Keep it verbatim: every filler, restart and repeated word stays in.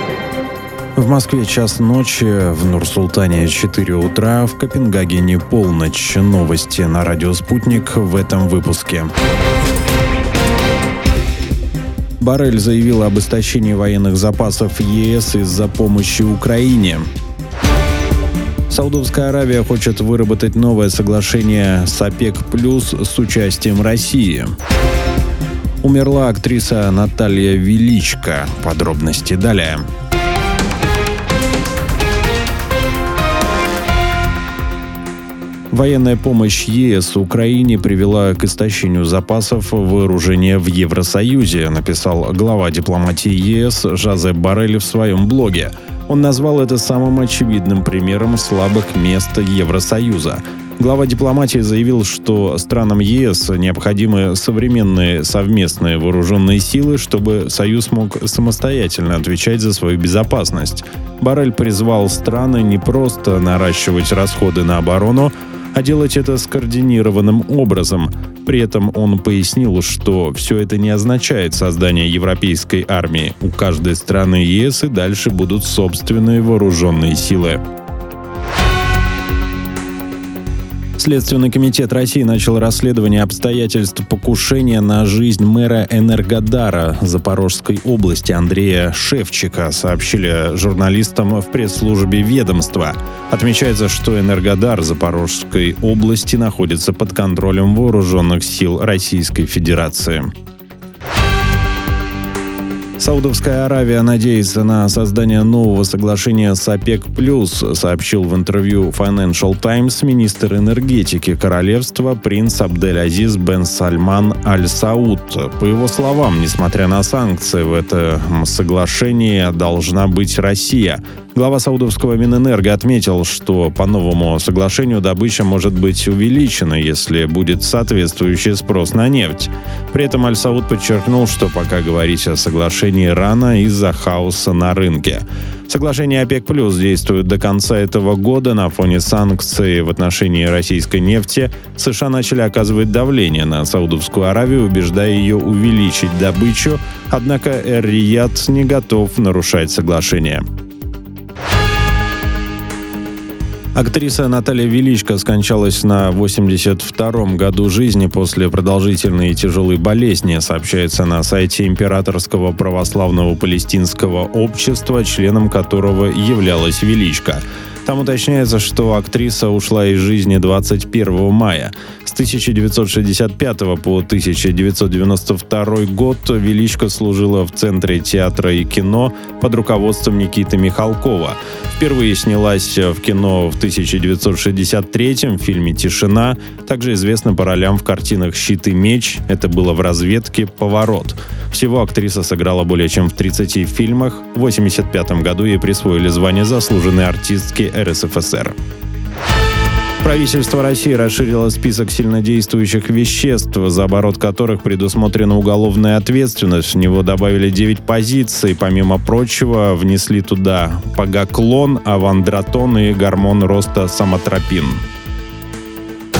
В Москве час ночи, в Нур-Султане четыре утра, в Копенгагене полночь. Новости на радио «Спутник» в этом выпуске. Боррель заявил об истощении военных запасов ЕС из-за помощи Украине. Саудовская Аравия хочет выработать новое соглашение с ОПЕК+ с участием России. Умерла актриса Наталья Величко. Подробности далее. Военная помощь ЕС Украине привела к истощению запасов вооружения в Евросоюзе, написал глава дипломатии ЕС Жозеп Боррель в своем блоге. Он назвал это самым очевидным примером слабых мест Евросоюза. Глава дипломатии заявил, что странам ЕС необходимы современные совместные вооруженные силы, чтобы Союз мог самостоятельно отвечать за свою безопасность. Боррель призвал страны не просто наращивать расходы на оборону, а делать это скоординированным образом. При этом он пояснил, что все это не означает создание европейской армии. У каждой страны ЕС и дальше будут собственные вооруженные силы. Следственный комитет России начал расследование обстоятельств покушения на жизнь мэра Энергодара Запорожской области Андрея Шевчика, сообщили журналистам в пресс-службе ведомства. Отмечается, что Энергодар Запорожской области находится под контролем вооруженных сил Российской Федерации. Саудовская Аравия надеется на создание нового соглашения с ОПЕК+, сообщил в интервью Financial Times министр энергетики королевства принц Абдель-Азиз бен Сальман Аль-Сауд. По его словам, несмотря на санкции, в этом соглашении должна быть Россия. Глава саудовского Минэнерго отметил, что по новому соглашению добыча может быть увеличена, если будет соответствующий спрос на нефть. При этом Аль-Сауд подчеркнул, что пока говорить о соглашении рано из-за хаоса на рынке. Соглашение ОПЕК+ действует до конца этого года. На фоне санкций в отношении российской нефти США начали оказывать давление на Саудовскую Аравию, убеждая ее увеличить добычу, однако Эр-Рияд не готов нарушать соглашение. Актриса Наталья Величко скончалась на восемьдесят втором году жизни после продолжительной и тяжелой болезни, сообщается на сайте Императорского православного палестинского общества, членом которого являлась Величко. Там уточняется, что актриса ушла из жизни двадцать первого мая. С тысяча девятьсот шестьдесят пятого по тысяча девятьсот девяносто второй год Величко служила в Центре театра и кино под руководством Никиты Михалкова. Впервые снялась в кино в тысяча девятьсот шестьдесят третьем в фильме «Тишина». Также известна по ролям в картинах «Щит и меч», это было в «Разведке», «Поворот». Всего актриса сыграла более чем в тридцати фильмах. В восемьдесят пятом году ей присвоили звание заслуженной артистки эр эс эф эс эр. Правительство России расширило список сильнодействующих веществ, за оборот которых предусмотрена уголовная ответственность. В него добавили девять позиций. Помимо прочего, внесли туда пагаклон, авандратон и гормон роста соматропин.